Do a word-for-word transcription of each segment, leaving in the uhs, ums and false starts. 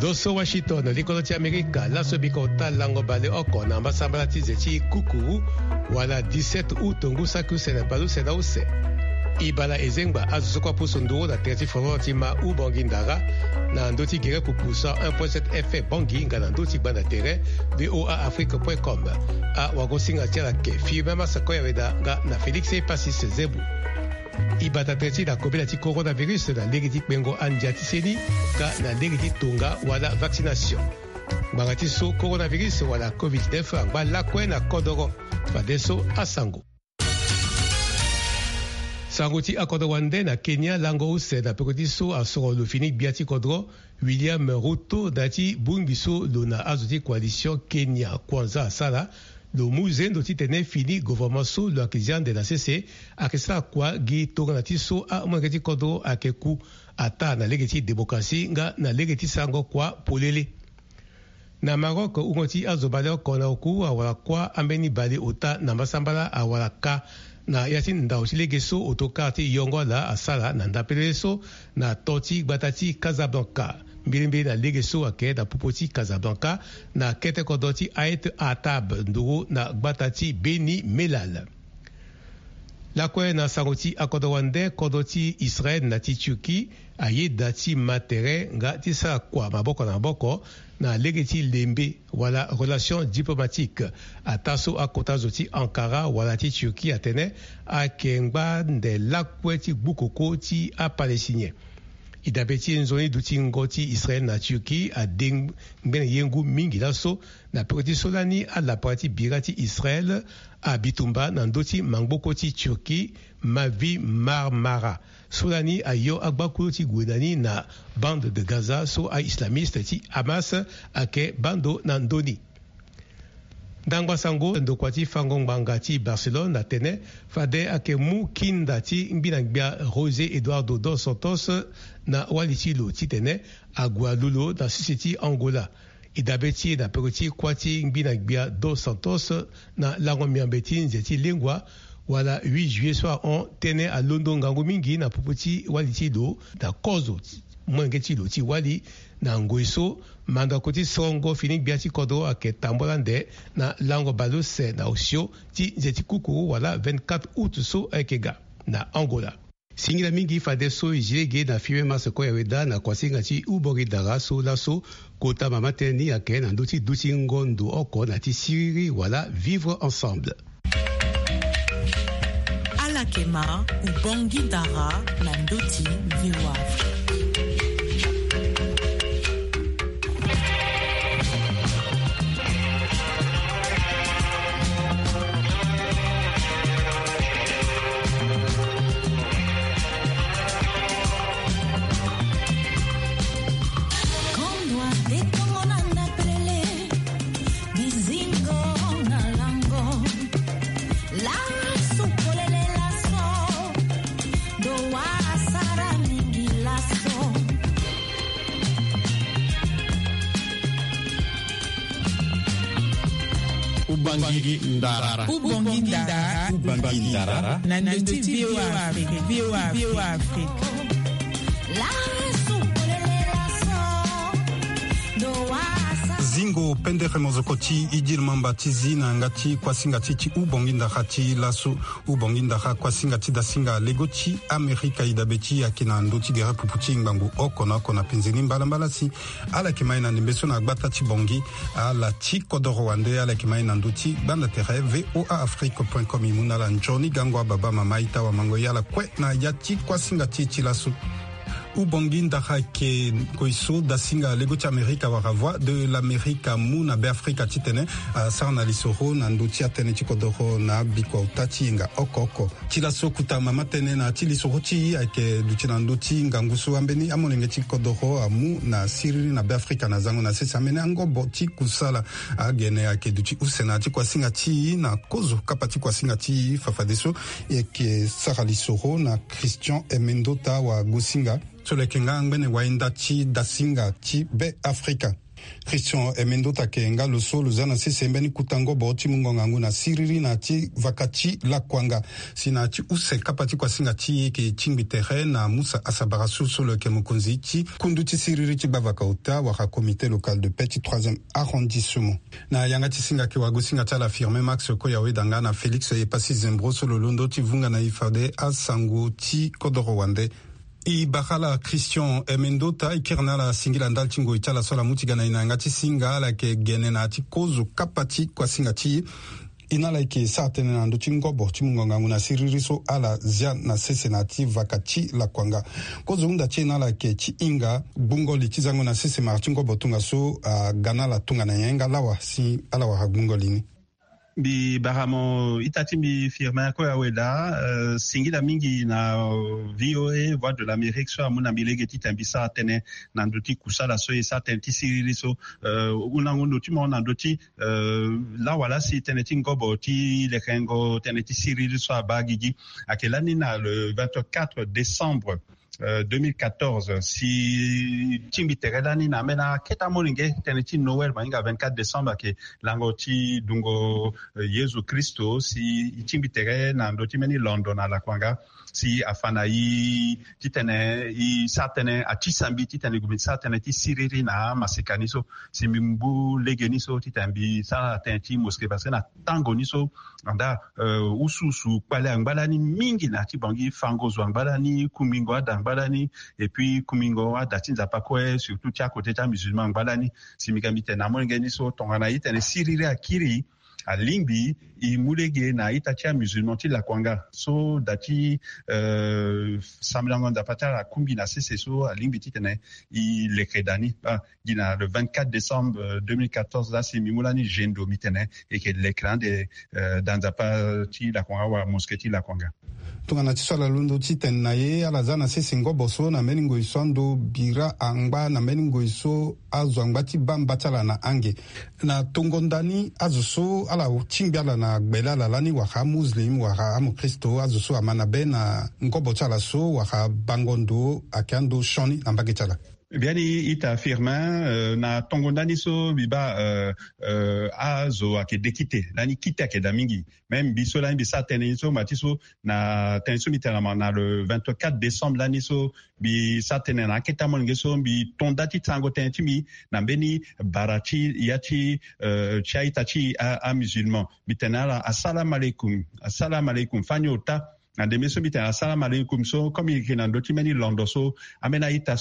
Ndoso Washington likolo ti Amerika laso biko talango bale oko na masambala ti zeti kuku wala dix-sept août ngusa kusena balu sena use ibala ezengba azusokwa puso nduro na terti foro ti ma u bongi ndara na ndoti gere pupusa un virgule sept F M bongi ngana ndoti banda tere voaafrique point com a wagosinga tiala ke fiume masakoya weda nga na Felix Pasis Zebu ibata terti na kobela ti coronavirus na legi ti kpengo andia ti seni ka na legi ti tonga wala vaccination gbanga ti so coronavirus wala covid neuf angba lakue na kodoro fade so asango sango ti akodo wande na Kenya lango use na peko ti so asoro lo fini bia ti kodro William Ruto da ti bungi so lo na azo ti coalition Kenya Kwanza asala lo muzendo ti tene fini gouvernement so lo akizan de la C C akisala kwa gi tonga na ti so a mwenge ti kodro akeku ata na lege ti demokrasi nga na lege ti sango kwa polele na Maroc ungo ti azo bale oko na oku awala kwa ambeni bale ota na masambala awala ka na yati ndao ti lege so otoka ti yongo la asala na ndapele so na toti gbatati Casablanca mbilimbi na lege so ake na pupo ti Casablanca na kete kodo ti Ait Atab nduru na gbatati Beni Melal lakue na sango ti akodo wande kodo ti Israel na ti Turki aye da ti matere nga ti sara kua maboko na maboko na lege ti lembe wala relation diplomatique ata so akota zo ti Ankara wala ti Turki atene ayeke ngba nde lakue ti gbukoko ti apalestinien e dabe ti nzoni duti ngo ti Israel na Turki ade ngbene yengu mingi laso na peko ti so lani alapara ti bira ti Israel abitumba na ndö ti mangboko ti Turki Mavi Marmara so lani ayo agbakulu ti gue nani na bande de Gaza so aislamiste ti Hamas ayeke bando na ndöni ndangba sango ndokua ti fango ngbanga ti Barcelone atene fade ayeke mu kinda ti ngbina gbia José Eduardo dos Santos na wali ti lo ti tene agua lulo na sisi ti Angola e dabe ti na peko ti kuâ ti ngbina gbia dos Santos na lango miambe ti nze ti lengua wala huit juillet so ahon tënë alondo ngangu mingi na pupu ti wali ti lo na kozo mwenge ti lo ti wali na ngoi so mandako ti songo fini gbia ti kodro ayeke tambola nde na lango balo se na osio ti nze ti kukuru wala vingt-quatre août so ayeke ga na Angola singila mingi fade so e zilege na fiume masakoya weda na kuasinga ti ubori dara so laso kota mama tënë ayeke na ndö ti duti ngondo oko na ti siriri wala vivre ensemble Alakema ubongi dara na ndoti viwa Ubangiri Ndara. Ubongi Ndara. Ubangiri Ndara. Na ndoti viwa Afrique. Viwa Viwa Afrique. Zingo pendere mozokoti idil mamba tizi na ngati kwasinga titi ubongi ndara ti lasu ubongi ndara kwasinga ti dasinga legoti Amerika idabeti akina ndoti gere puputi ngbangu oko na oko na penzeni mbala mbala si ala kimai na nimbeso na gbata ti bongi ala ti kodoro wande ala kimai na ndoti banda tere voaafrique point com imuna la njoni gangwa baba mama ita wa mango yala kwe na yati kwasinga ti ti lasu ubongi ndara ke koiso dasinga legoti Amerika waravwa de l'Amerika mu na be Afrika titene uh, sarna lisoro na nduti atene chikodoro na biko tati nga okoko tila sokuta mama tene na tili soro ti ake duti na nduti ngangusu ambeni amonenge chikodoro amu na siriri na be Afrika na zango na sesa mene angobo ti kusala agene ake duti usena ti kwasinga ti na kozo kapati kwasinga ti fafadeso eke sara lisoro na Christian Emendota wa Gosinga Soleke nga ngwene wainda ti dasinga ti be Afrika. Christian Emendo Takenga Loso Luzana Sembeni Kutango Boti Mungongangu na Siriri na ti Vakati la Kwanga Sinati Use Kapati kwa Singati ke Chingbitere na Musa Asabarasu Solo Kemukunzichi Kunduti Siriri Chibavakauta Waka comité local de Petit troisième arrondissement na Yangati Singa Kiwago Singata la firme Max Koyawe Danga na Félix Epasi Zembro Solo Londo Tivunga na Ifade Asango Ti Kodorowande I bakala Christian Emendota ikirna la singila ndal tingo itala sola mutigana inangati singa la ke genena ti kozu kapati kwa singati inala ke satene na ndo tingo bo timunga nguna siririso ala zia na sesenati vakati la kwanga kozu unda chena la ke chi inga bungo litizango na sese martingo botunga so uh, gana la tunga na yenga lawa si ala wa bungo lini bi baramo itati mi firma ko aweda uh, singila mingi na V O A Voix de l'Amérique so amuna milegeti tambisa tene na ndoti kusala so esa tenti siriliso uh, unango ndoti mo na ndoti uh, la wala si teneti ngobo ti lekengo teneti siriliso abagigi akelani na le vingt-quatre décembre Euh, deux mille quatorze si Timbitere lani na mena keta molinge teneti Noël mainga vingt-quatre décembre ke langoti dungo uh, Yesu Kristo si Timbitere na ndoti meni London ala kwanga si afana i titene i satene atisambi titene gumi satene ti siriri na masekaniso si mimbu legeniso titambi sa tenti moske parce na tango niso anda uh, ususu kwale angbalani mingi na tibangi fango zo angbalani kumingo ada angbalani et puis kumingo ada tinza pakwe surtout tia côté ta musulman angbalani si mikamite na mongeniso tongana itene siriri akiri a Lingbi i mulege na itatia musulman ti la kwanga so dati euh, samlangon da patara kumbi na sese so a Lingbi titene i lekredani ah, gina le vingt-quatre décembre deux mille quatorze là c'est mimulani jendo mitene et que l'écran de euh, dans da ti la kwanga wa mosketi la kwanga tungana tisala lundo titen na ye alazana sese ngoboso na meningo isondo bira angba na meningo iso azo angba ti bambatala na ange na tongondani azuso ala chingbiala na gbela la lani waka muslim waka amu Kristo azuso amana be na ngobo chala so waka bangondo akando shoni na mbagechala biani ita firma uh, na tongondani so biba uh, uh, azo ake dekite nani kite ake da mingi même biso lani bisa tene so matiso na tene so mitana na le vingt-quatre décembre lani so bi satene na keta monge so bi tondati tango tenti mi na beni barati yati uh, chaita chi a, a musulman bitana assalamu alaikum assalamu alaikum fanyota na de meso bita assalamu alaikum so comme il kina ndoti meni londo so amena ita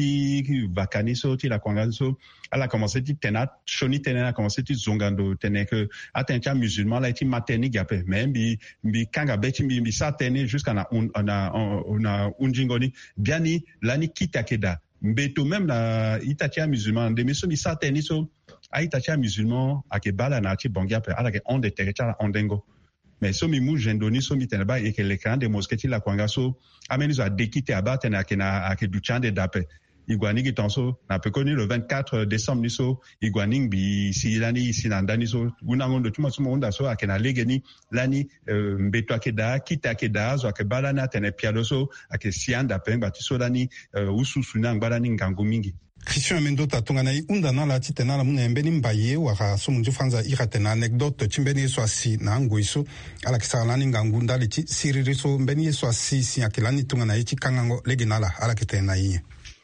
ti vakani so ti la kwanga so ala commencé ti tena shoni tena a commencé ti zongando tena que atenta musulman la ti materni gape même bi bi kanga beti bi sa tena jusqu'à na on a on a unjingoni biani lani kita keda mbeto même la itatia musulman de meso bi sa tena so a itatia musulman akebala na ti bongia pe ala ke on de territoire ondengo mais so mi mu jendoni so mi teneba e ke lekran de mosketi la kwanga so ameni zo dekite abate na kena ake duchande dape igwani gitonso na pekoni le vingt-quatre décembre so igwani bi silani sinandani so unangondo tuma so onda so akena legeni lani uh, mbeto akeda kita akeda zo akebala na tene pialo so ake sianda pemba tiso lani uh, ususu na ngbalani ngangu mingi Christian Emendota tungana i unda na la titena la muna mbeni mbaye waka so munju fanza iratena anecdote chimbeni so asi na ngoiso ala kisalani ngangunda liti siririso mbeni so asi si akilani tungana ichi kangango legenala ala kitena yi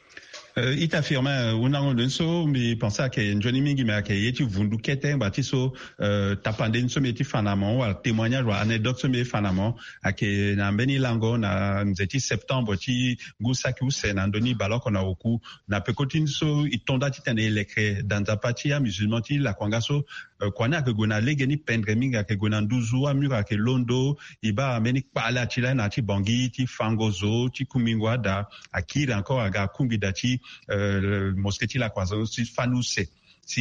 Uh, ita firma unango denso mi pensa ke njoni mingi me ke yeti vundu kete batiso uh, tapande nso meti fanamo wa témoignage wa anecdote so me fanamo ake na mbeni lango na nzeti septembre ti gusaki use na ndoni baloko na oku na pekoti so itonda ti tene lekre danza pati ya musulman ti la kwanga so uh, kwana ke gona legeni pendre minga ke gona nduzu amura ke londo iba mbeni pala ti la na ti bangi ti fangozo ti kumingwa da akira encore aga kumbi dati Euh, mosketi la croisance si fanouse si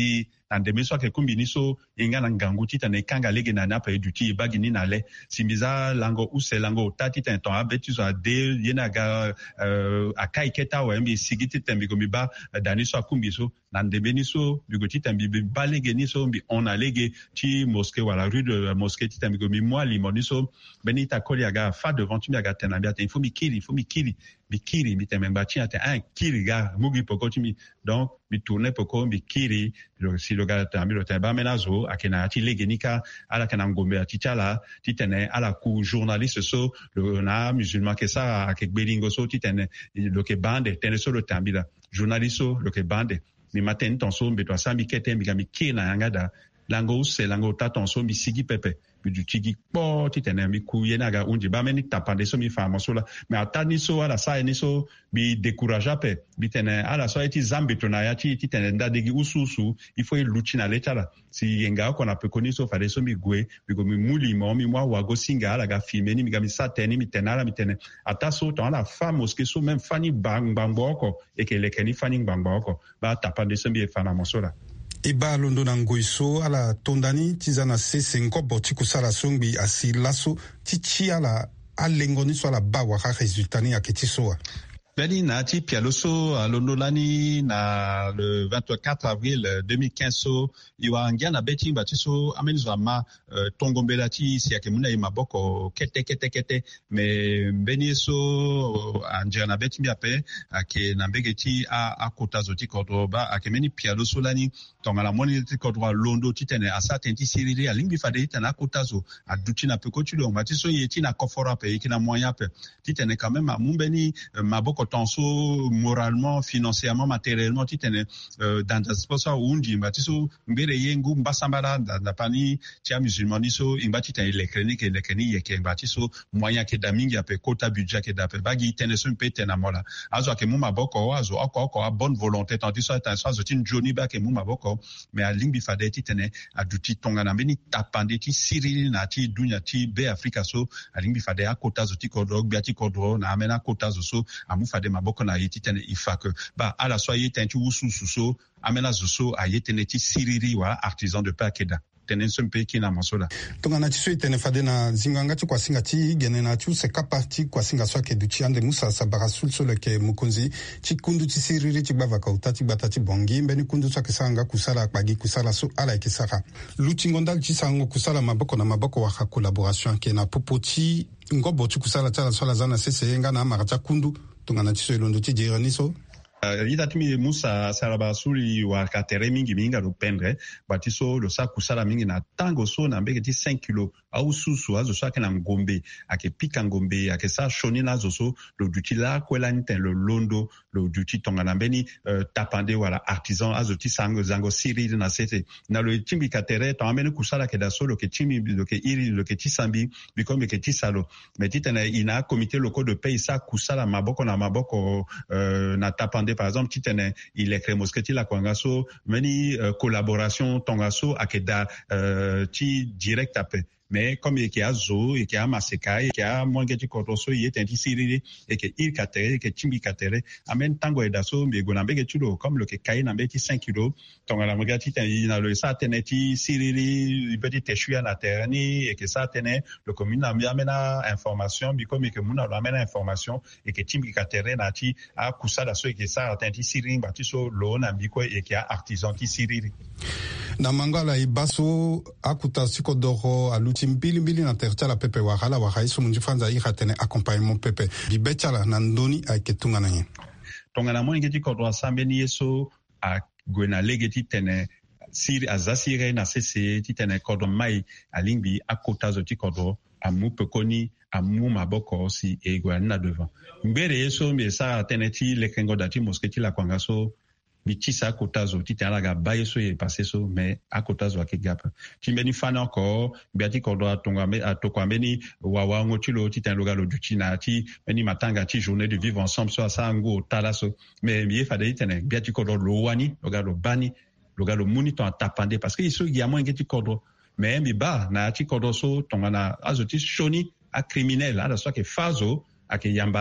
na ndeme so ke kumbi ni so inga na ngangu ti tene kanga lege na na pa eduti bagi ni na le simbiza lango use lango tati ten ton abeti so ade yena ga uh, akai keta wa mbi sigiti tembi ko mi ba dani so kumbi so na ndeme ni so bigoti tembi ba lege ni so mbi on a lege ti mosquée wala rue de mosquée ti tembi ko mi moi limoni so beni ta koli aga fa devant tu mi aga tena bia il faut mi kili il faut mi kili mi kiri mi teme bachi ate un kiri ga mugi poko tu mi donc mi tourner poko mi kiri si le gars tambi le temba menazo akena ati legenika ala kana ngombe ati chala ti tene ala ku journaliste so le na musulman ke sa akek belingo so ti tene le ke bande tene so le tambi la journaliste so le ke bande mi matin ton so mbe to sambi kete mi ga mi kina yangada lango se lango ta ton so mi sigi pepe du tigi po ti tene mi ku yena ga unji ba meni tapande so mi fama so la me atani so ala sa ni so bi décourager pe bi tene ala so eti zambe to na ya ti ti tene ndadegi ususu il faut luchi na letala si yenga ko na pe koni so fade so mi gwe bi go mi muli mo mi mwa wa go singa ala ga filmer ni mi ga mi sateni mi tenala mi tene ata so to ala fa mosque so même fani bang bang boko e ke lekeni fani bang boko ba tapande so mi fana mo so la e ba londo na ngoi so ala tondani tiza na sese nkobo ti kusala songbi asi laso ti ti ala alengo ni so ala ba wa ka resultat ni aketi so Beni na ti pialoso a londolani na le vingt-quatre avril deux mille quinze so iwa ngia na beti ba ti so amenizo ama uh, tongombela ti si yake muna ima boko kete kete kete me beni so uh, anjia na beti mbi ape ake na mbege ti a, a kota zo ti kodro ba ake meni pialoso lani tonga la moni ti kodro londo ti tene asa tenti siriri a lingbi fade ti na kota zo a duti na pe kotu lo ma ti so ye ti na kofora pe ki na moyen pe ti tene quand même a mumbeni uh, ma boko tanso moralement financièrement matériellement ti tene uh, dans des sposa unji ba ti so mbere yengu mbasambala da pani ti musulman ni so imba ti tene lekreni ke lekreni ye ke ba ti so moyen ke da mingi ape quota budget ke da pe bagi tene so mpe tene mola azo ke muma boko azo oko oko a bonne volonté tant ti so ta so azo tin joni ba ke muma boko mais a lingbi fade ti tene a duti tonga na beni tapande ti sirili na ti dunya ti be afrika so a lingbi fade a quota zo ti kodro bia ti kodro na amena quota zo so amu fade maboko na yiti tene ifak ba ala so yiti nti wusu suso amena zo a yetene ti siriri wa artisan de pakeda tene sompe ki na masola tonga na ti so tene fade na zinganga ti kwasinga ti gene na ti se kapati kwasinga so ke duchi ande musa sabara sul so le ke mukunzi ti kundu ti siriri ti gbava ka utati bata ti bongi mbeni kundu so ke sanga kusala kpagi kusala so ala ke saka luti ngondal ti sango kusala maboko na maboko wa collaboration ke na popoti ngobo ti kusala tala so la zana sese nga na marata kundu tonga na ti so londo ti jirani so Uh, ita timi musa salaba suli wa katere mingi minga do pendre bati so lo sa kusala mingi na tango so na mbeke ti cinq kilos au susu azo so ake na ngombe ake pika ngombe ake sa shoni na zo so lo duti la kwela nten lo londo lo duti tonga na mbeni uh, tapande wala artisan azo ti sango zango siri na sete na lo timbi katere to amene kusala ke da so lo ke timi lo ke iri lo ke ti sambi bikome ke ti salo mais ti tena ina comité local de pays sa kusala maboko na maboko uh, na tapande par exemple ti tene il est créé mosqueti la kwangaso many uh, collaboration tongaso akeda uh, ti direct ape mais comme il y a zo et qu'il y a maseka et qu'il y a mongeti kotoso il est un tisiriri et que il katere et que timbi katere amen tango et daso mais gonambe ke tulo comme le ke kai na beti cinq kilos tonga la mongeti il na le sa teneti siriri petit teshuya na terni et que ça tenait le commune a amena information bi comme que muna amena information et que timbi katere na ti a kusala so et que ça tenti siriri ba ti so lo na bi ko et qu'il y a artisan ti siriri na mangala ibaso akuta sikodoro aluti mbili mbili na tertala pepe wahala wa iso munjifanza i hatene accompagnement pepe bibetala na ndoni aketunga nanyi tonga na moni ngeti kodwa sambeni yeso a gwena legeti tene siri azasire na sese ti tene kodwa mai alingbi akota zo ti kodwa amu pekoni amu maboko si e gwana devant mbere yeso mbe sa tene ti lekengo dati mosketi la kwangaso bitisa akotazo ti tala ga baye so ye passé so mais akotazo ake gap ti mbeni fana encore biati ko do atonga me atokwa mbeni wawa ngotilo ti tan logalo duti na ti mbeni matanga ti journée de vivre ensemble so asango tala so mais mi fade tene biati ko do lo wani logalo bani logalo muni to atapande parce que iso ya mo ngeti ko do mais mi ba na ti ko do so tonga na azoti shoni a criminel ala so ke fazo ake yambala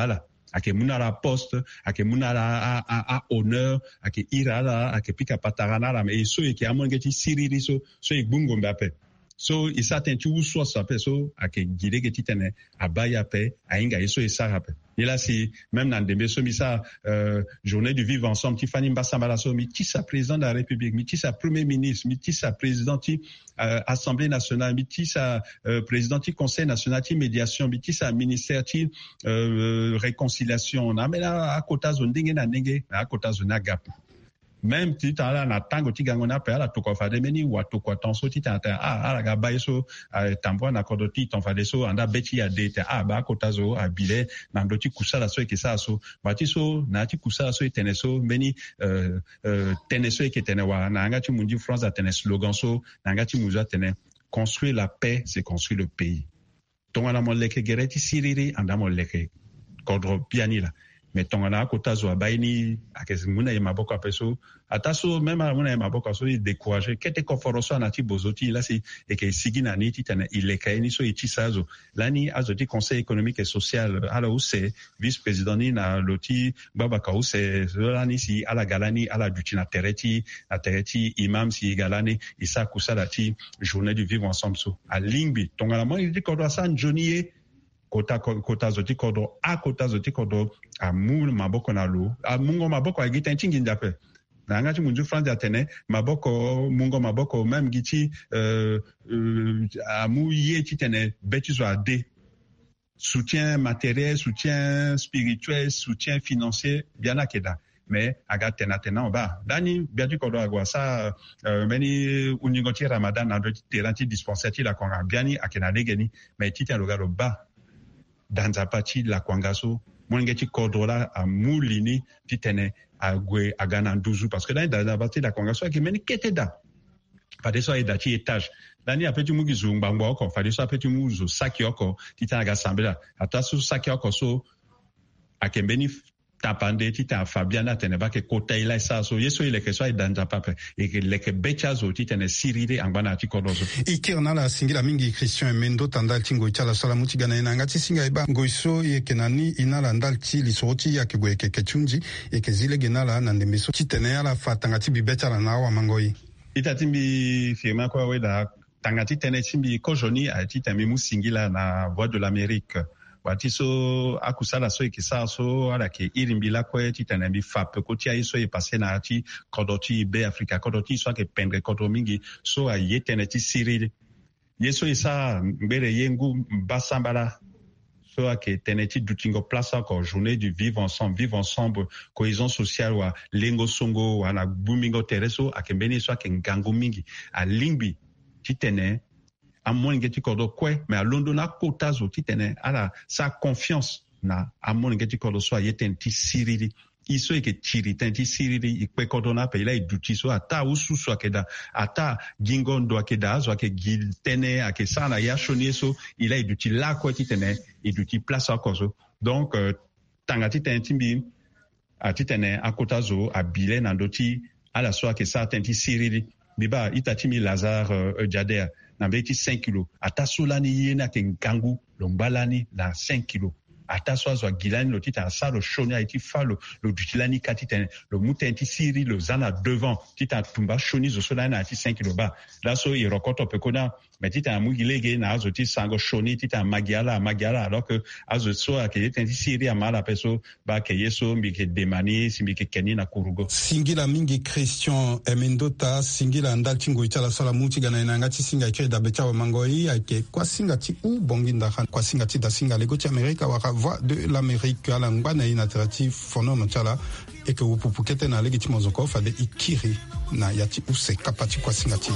ake munala poste ake munala a, a, a honneur ake irala ake pika patarana la me so eke amongeti siriri so so igbungo mbape so isa tenti uso sape so ake gidege titene abaya pe ainga eso isa rape et là c'est même dans des so misa euh, journée du vivre ensemble Tiffany Mbassa so mi tisa président de la République mi tisa premier ministre mi tisa président ti euh, Assemblée nationale mi tisa euh, président ti Conseil national ti médiation mi tisa ministère ti euh, réconciliation na mais là à kota zo ndenge na ndenge à kota zo na gap même ti tala na tango ti gango na pe ala to ko fa de meni wa to ko tanso ti ta ah ala ga ba so tambo na ko do ti ton fa de so anda beti ya de te ah ba ko tazo abile na ndo ti kusala so e ke sa so ba ti so na ti kusala so e tene so meni euh euh tene so e ke tene wa na nga ti mundi France a tene slogan so na nga ti muza tene construire la paix c'est construire le pays tonga na mo leke gereti siriri anda mo leke kodro piani la mais tongana kota zo abaini akezimuna ye maboko apeso ataso même amuna ye maboko so décourager kete koforoso na ti bozoti là c'est et que sigina ni titana ilekaini so itisazo lani azoti conseil économique et social ala où c'est vice-président ni na loti babaka où c'est lani si ala galani ala dutina tereti na tereti imam si galani isa kusala ti journée du vivre ensemble so a lingbi tongana mo dit ko do san jonier kota kota zoti kodo a kota zoti kodo a mul maboko na lo a mungo maboko a gita ntingi ndape na ngati munju France atene maboko mungo maboko même giti euh, euh, a mu ye titene beti zo ade soutien matériel soutien spirituel soutien financier bien akeda mais aga tena tena on ba dani biatu kodo agwa sa euh, meni uningoti Ramadan na do teranti dispensaire la konga biani akena degeni mais titi alogalo ba dans partie la kwangaso mongeti kodrola a mulini titene agwe agana nduzu parce que dans la partie la kwangaso qui meni keteda pas de so et dati étage dani apeti mugi zungba ko fa de so apeti muzo saki oko titana ga sambela atasu saki oko so akembeni tapande tita Fabiana teneba ke kota ila sa so yeso ile ke so ai danja pape e ke leke becha zo titene sirire angana ti kodozo ikirna la singila mingi Christian Mendo tandal tingo chala sala mutigana ina ngati singa iba ngoiso ye kenani inala ndal ti lisoti ya ke gweke ke chunji e ke zile genala na ndembeso titene ala fatanga ti bibecha la na wa mangoi itatimbi firma kwa weda tangati tene timbi kojoni a titami musingila na Voix de l'Amérique batiso akusala so ikisa so ala ke irimbila kwe titana bi fap ko ti aiso e passé na ti kodoti be Africa kodoti so ke pendre kodo mingi so a yetene ti sirili yeso isa mbere yengu basambala so ke teneti dutingo place encore journée du vivre ensemble vivre ensemble cohésion sociale wa lengo songo wa na bumingo tereso akembeni so ke ngango mingi a lingbi titene amon ngeti kodo kwe mais a londo na kota zo titene ala sa confiance na amon ngeti kodo so yeten ti siriri iso eke tiri tenti siriri ikpe kodo na pe ila iduti so ata ususu akeda ata gingondo akeda zo ake giltene ake sana ya shoni so ila iduti la ko titene iduti place akozo donc euh, tangati tentimbi atitene akota zo abile na ndoti ala so ake sa tenti siriri biba itatimi Lazare uh, Jader na beti cinq kilos ata solani yena ke ngangu lombalani na cinq kilos ata swazwa gilani lo tita sa lo shoni a iti fa lo lo dutilani katiten lo mutenti siri lo zana devant tita tumba shoni zo solani na ati cinq kilos ba la so i rokoto pekona mais tita amu gilege na azo ti sango shoni tita magiala magiala alors que azo so a ke tenti siri amala peso ba ke yeso mbi ke demani simbi ke keni na kurugo singila mingi Christian Emendota singila ndal tingo itala sala muti gana inanga ti singa ke da becha wa mangoi ake kwa singa ti u bonginda kwa singa ti da singa lego ti Amerika wa Voix de l'Amérique à l'angwana inaterati fono mchala et que upupu kete na legiti mozoko fa de ikiri na yati use kapati kwa singati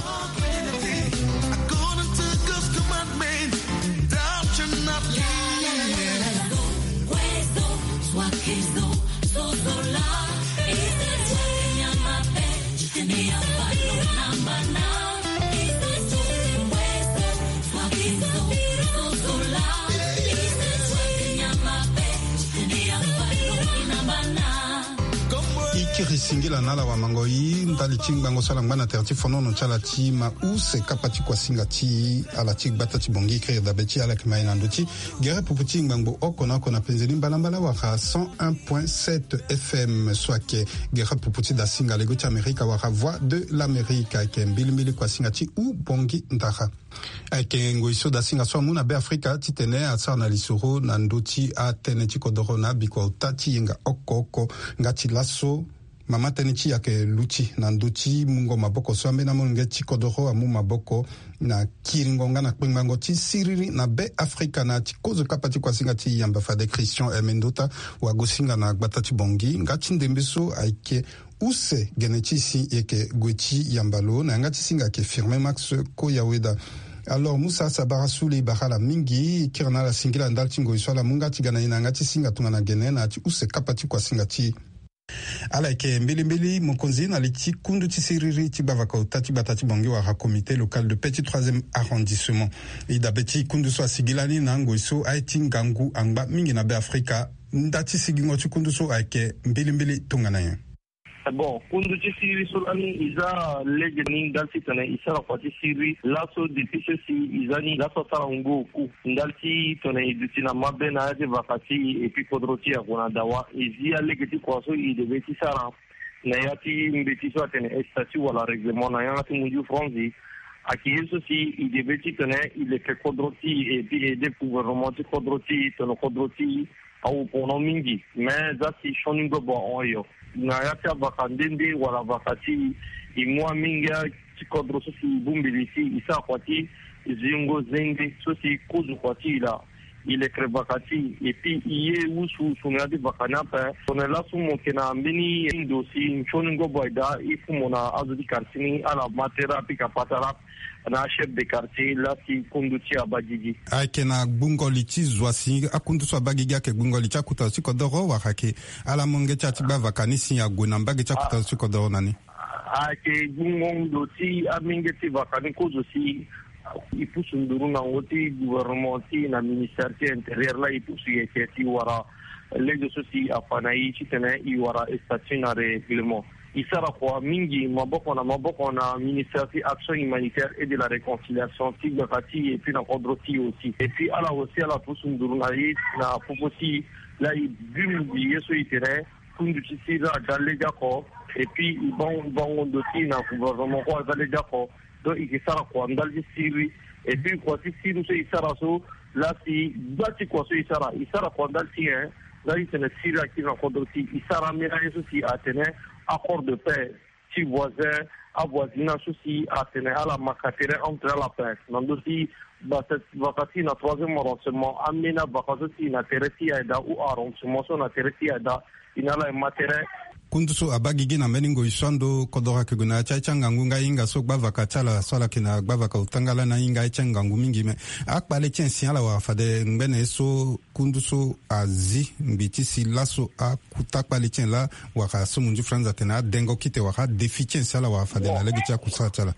Henri Singila nala wa mangoi ndali chingbango sala ngana terti fonono chala ti ma u se kapati kwa singati ala ti bata ti bongi créer d'abeti ala ki mai nanduti gere puputi ngbango okona kona penzeli mbalambala wa cent un virgule sept F M swake gere puputi da singa lego ti Amerika wa voix de l'Amérique ke mbilimbili kwa singati u bongi ndaha ake ngoiso da singa so muna be Afrika ti tene atsa na lisoro na nduti a tene ti kodorona biko tati nga okoko ngati laso mama tene ti yake luti na nduti mungo maboko so ambe na monge ti kodoro amu maboko na kiringo nga na kpingbango ti siriri na be Afrika na ti kozo kapati kwa singa ti yamba fade Christian Emendota wa gosinga na gbata ti bongi ngati ndembeso aike use genetisi yeke gweti yambalo na ngati singa ke firme Max Koyaweda. Alors Moussa Sabara Souli Bahala Mingi kirana la singila ndaltingo iswala munga tigana ina ngati singa tungana gene na ati use kapati kwa singa ti ala ke mbili mbili mokonzi na liti kundu ti siriri ti bavaka utati batati bongi wa ha comité local de petit troisième arrondissement ida beti kundu so asigilani na ngoiso aiti ngangu angba mingi na be Afrika ndati sigingo ti kundu so ake mbili mbili tungana ya. Bon, kundu ti siri solani iza lege ni ndalti tene isara kwa ti siri laso depuis ceci izani laso sara ungo ku ndalti tene iduti na mabe na yate vakati epi kodroti ya kuna dawa izi a lege ti kwa so idebe ti sara na yati mbeti so tene estati wala reglement na yati munju franzi aki yeso si idebe ti tene ile ke kodroti epi ede gouvernement ti kodroti tene kodroti au pono mingi mais za si shoningo bo oyo na yati abakandende wala bakati imwa minga tikodro sosi bumbilisi isa kwati zingo zenge sosi kuzu kwati la ile krebakati epi iye usu sunadi bakanapa sonela sumo kena mbini ndosi nchoningo boida ifumona azudi kartini ala matera pika patara na chef de quartier la ti kunduti abagigi akena gbungoli ti zwasi akundu so abagigi ake gbungoli cha kuta si kodoro wa hake ala monge cha ti bava kanisi ya gona mbage cha kuta si kodoro nani ake gbungondo ti aminge ti vakani kozo si ipusu nduru na ngoti gouvernement ti na ministère ti intérieur la ipusu yeke ti wara lejo so si afanai ti tene i wara stationnaire règlement isara kwa mingi maboko na maboko na ministère de action humanitaire et de la réconciliation ti gakati et puis na kodroti aussi et puis ala aussi ala pusunduru na yi na popoti la i bim di yeso itere kundu ti sira dalega ko et puis bon bon ndoti na gouvernement ko dalega ko do ikisara kwa ndalji siri et puis kwa ti siri so isara so la si bati kwa so isara isara kwa ndalji hein la i tene sira ki na kodroti isara mera yeso si atene accord de paix si voisin avoisinage aussi à tenir à la macatere entre la paix nandosi bakati na troisième arrondissement amena bakati na teresi aida ou arrondissement so na teresi aida inala matere kunduso abagigi na meningo iswando kodora keguna chacha ngangunga inga so gbava kachala swala kina gbava ka utangala na inga cha ngangu mingi me akpale chensi ala wa fade ngene so kunduso azi mbiti si laso a kutakpale chen la wa ka so munju franza tena dengo kite wa ka deficiency ala wa fade na legi cha kusachala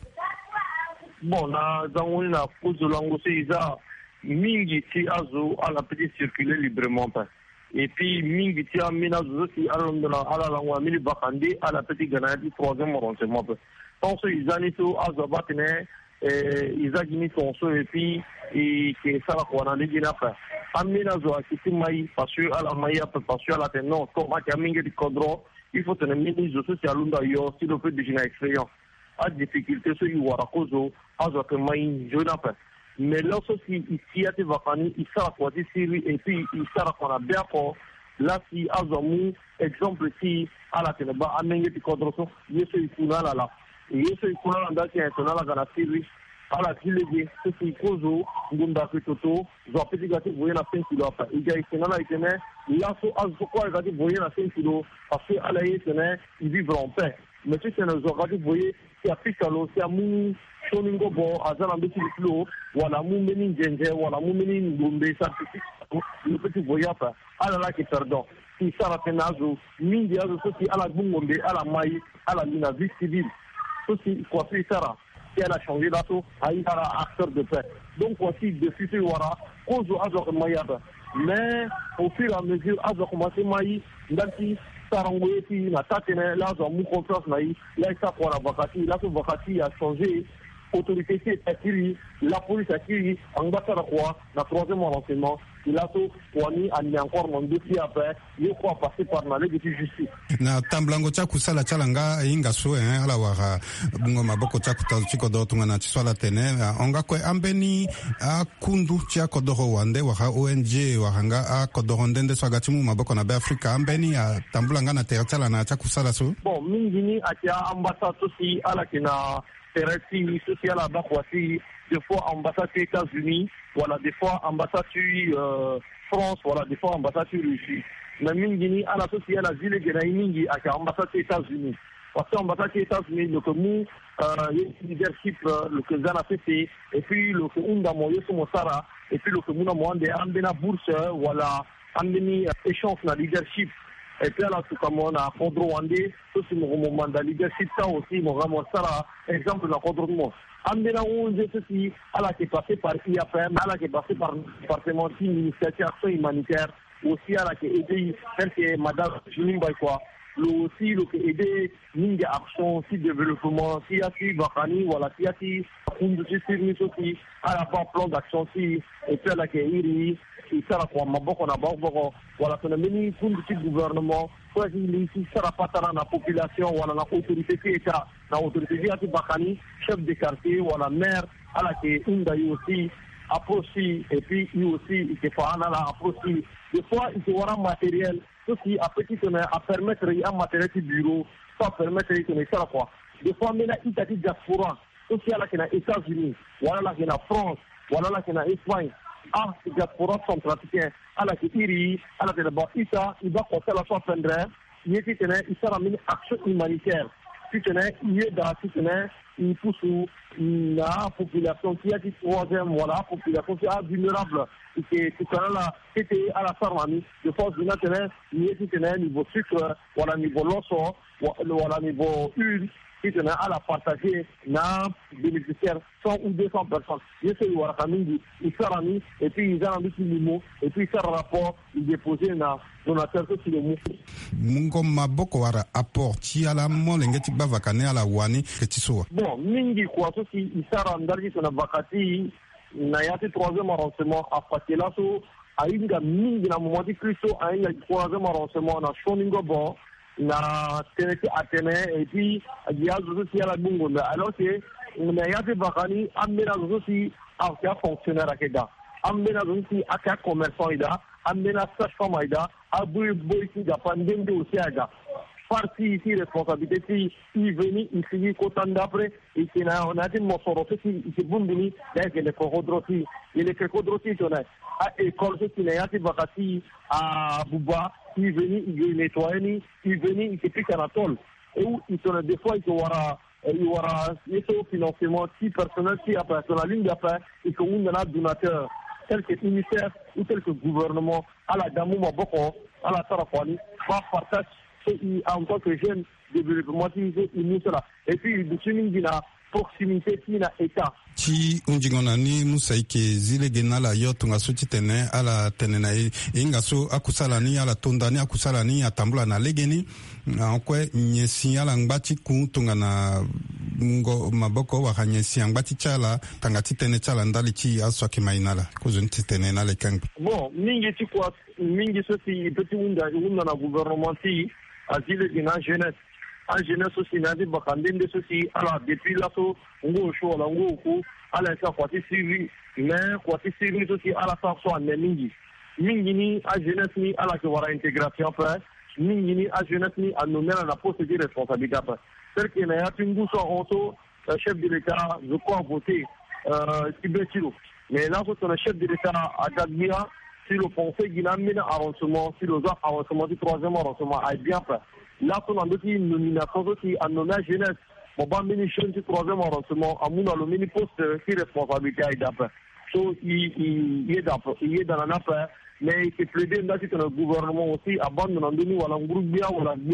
bon na zangoni na kuzo lango se iza mingi ti azo ala petit circuler librement pas. Et puis, mingi tia mina zosi alondona ala langwa mili bakandi ala petit ganadi troisième arrondissement. Donc, ils anito azabatene izagini tonso et puis et que ça la kwana ligi na fa. Amina zo akiti mai parce que ala mai a parce que ala non comme a mingi di kodro il faut tenir mini zo sosi alunda yo si le fait de gina expérience. A difficulté so yu wara kozo azo ke mai jona fa. Mais lorsque ici a été vacani, il sera quoi ici et puis il sera qu'on a bien fort. Là si azamu exemple si à la teneba amenye ti kodroso yeso ikuna la la yeso ikuna la ndaki international la gana siri ala tilege si kozo ngunda kitoto zo peti gati voye na cinq kilo apa iga ikena la ikene là so azo quoi gati voye na cinq kilo parce que ala yetene ils vivent en paix mais si c'est un zo gati voye si a pikalo si a mu shoningo bo azana mbeti kilo wala mu meni njenje wala mu meni ngombe certificat le petit voyapa ala la ki pardon si sara tenazo mingi azo sosi ala bungombe ala mai ala lina vie civile sosi quoi si sara si elle a changé d'ato aïe sara acteur de paix donc quoi si de fisi wara kozo azo mayaba mais au fur et à mesure azo commencé mai ndanti Sarangoyeti, na Tatene, là, ont mis confiance, là, il a pour la vacati, là, ce vacati a changé. Autorité est acquise, la police est acquise, en bas de quoi, la troisième renseignement, il a tout, Wani, a encore mon dossier après, il faut passer par la légitime justice. Na tamblango cha kusala chalanga inga so eh ala wara bungo maboko cha kutachiko do tungana chiswala tene onga kwe ambeni a kundu cha kodoro wande waka O N G wahanga a kodoro ndende swaga timu maboko na be Afrika ambeni a tambulanga na terchala na cha kusala so bon mingini atia ambassade aussi ala kina terrestre social à Bakwasi, des fois ambassade des États-Unis, voilà, des fois ambassade euh, France, voilà, des fois ambassade Russie. Mais Mingini, à la société, à la ville de Mingi, à l'ambassade des États-Unis. Parce que l'ambassade des États-Unis, le que nous, le leadership, le que Zana fait, et puis le que Unda Moyo Somosara, et puis le que Mouna Mwande, Ambena Bourse, voilà, Ambeni échange na leadership. Et puis là, tout comme on a Kodro Wande, tout ce moment de leadership, ça aussi, mon ramon Sara, exemple dans Kodro Mo. Ambena Ouze, ceci, à la qui est passé par I A P M, à la qui est passé par le département de l'initiative action humanitaire, aussi à la qui est aidé, celle qui est Madame Junim Baïkwa, aussi le qui est aidé, Ninga Action, si développement, si à qui Bakani, voilà, si à qui, Kundusi Sirnis aussi, à la fois plan d'action, si, et puis à la qui est Iri, il sera quoi, ma boko na boko, voilà, c'est le mini du gouvernement, soit il sera pas dans la population, voilà, la autorité qui est là, la autorité qui est Bakani, chef de quartier, voilà, maire, à la qui est Indaï aussi, approche, et puis il aussi, il est pas là, approche, des fois, il y aura matériel, ceci, à petit tonnerre, à permettre un matériel de bureau, sans permettre de tenir ça, quoi. Des fois, maintenant, il y a des diaspora, aussi à la qui est aux États-Unis, voilà, là qui est en France, voilà, là qui est en Espagne. Ah, il y a pour centrafricain, à la Kiri, à la Téléba, Issa, il va porter la soif pendrait, il est tenu, il sera mis action humanitaire. Si tu n'es, il est dans, si tu n'es, il pousse la population qui a dit troisième, voilà, population qui est vulnérable, et qui est là, c'était à la Sarmani, de force du naturel, il est tenu, niveau sucre, voilà, niveau losso, voilà, niveau huile. Si tu à la partager, na bénéficiaire cent ou deux cents personnes. Je sais où il sera mis, et puis ils ont mis le mot, et puis il sera rapport, il déposé na donateur sur le mot. Mungo maboko wara apport ti ala mo lengeti ba vakane ala wani ketiso. Bon, mingi kwa so si il sera ndari sur la vakati na yati troisième arrangement à Fatelaso, a inga mingi na moment di Christo a inga troisième arrangement na Shoningo bon. Na tenete atene et puis il y a aussi à la bungonda alors que on a yate bakani amena aussi à faire fonctionnaire à keda amena aussi à faire commerçant ida amena sage-femme ida abu boy qui da pandemie aussi aga parti ici responsabilité si il venu ici côté d'après et qui na on a dit mon soro qui qui bundini avec les corodrosi et les corodrosi on a à école qui na yate bakati à Bouba il venait, il nettoyait, il venait, il se pique à la tôle. Et où il se des fois, il y aura, il y aura, il y aura financement, si personnel, si après, sur la ligne d'après, et qu'on a un donateur, tel que l'UNICEF ou tel que le gouvernement, à la Damouma Boko, à la Tarafani, va partager, en tant que jeune développement, il nous cela. Et puis, il y a une proximité qui n'a état. Ti unjingona ni musaike zile genala yoto nga suti tene ala tene na inga so akusala ni ala tonda ni akusala ni atambula na legeni ankwe nyesi ala ngbati kuntunga na ngo maboko wa hanyesi ngbati chala tangati tene chala ndali chi aswa kimainala kuzunti tene na lekang. Bon, mingi ti kwa mingi so ti petit unda unda na gouvernement ti azile gena jeunesse. En jeunesse aussi, n'a dit bakandende ceci, alors depuis là, on go chaud, on go coup, à la fois quoi suivi, mais quoi suivi aussi à la fois soit mingi. Mingi ni à jeunesse ni à la que voilà intégration après, mingi ni à jeunesse ni à nommer la procédure responsabilité après. C'est qu'il y a une gousse en auto, chef de l'État, je crois voter, euh, Tibetilo. Mais là, c'est le chef de l'État à Gagbia, si le conseil qui n'a mis arrangement, si le autres arrangement du troisième arrangement a bien fait. Là, on a dit une nomination aussi à nommer jeunesse. On va mener jeune du troisième arrangement, à mon le mini poste qui est responsabilité d'après. So, il est d'après, il est dans la nappe, mais il s'est plaidé dans le gouvernement aussi, abandonnant de nous à l'engroupe bien, ou à la bien,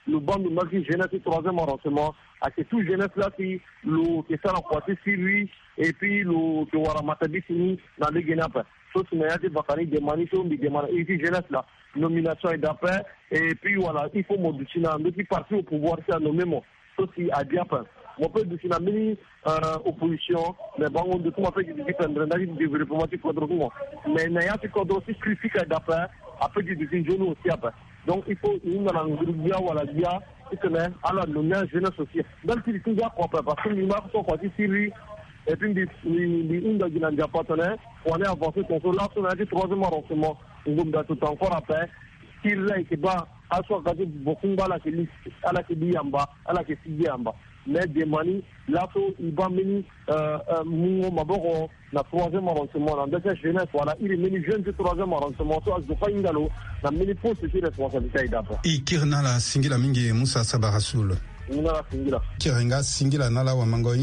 le banc de Marquis jeunesse et troisième arrondissement, à que tout jeunesse là qui le que ça l'emporté sur lui et puis le que wara matabi fini dans le Guinapa. Sauf que mais des Bakari des manitions des demandes et puis jeunesse là nomination et d'après et puis voilà il faut modifier dans le parti au pouvoir c'est nommé moi. Sauf si à Diapa. On peut dire la mini opposition mais bon on de tout fait du développement du développement mais il y a ce cadre aussi critique d'après après du décision aussi après. Donc il faut une langue voilà dia que mais alors le lien jeunesse aussi dans le pays quoi parce que les marques sont partis sur lui et puis les les une de Guinée partenaire on est avancé contre là on a dit troisième arrondissement on doit tout encore après s'il là qui va à soit gagner beaucoup à la qui à la qui yamba à la qui yamba mais des mani là il va mener euh mon maboro la troisième arrondissement dans cette jeunesse voilà il est mené jeune du troisième arrondissement soit de pas ingalo na mini poste sur responsabilité d'abord ikirna la singila mingi Musa Sabarasul Nala singila kirenga singila nala wa mango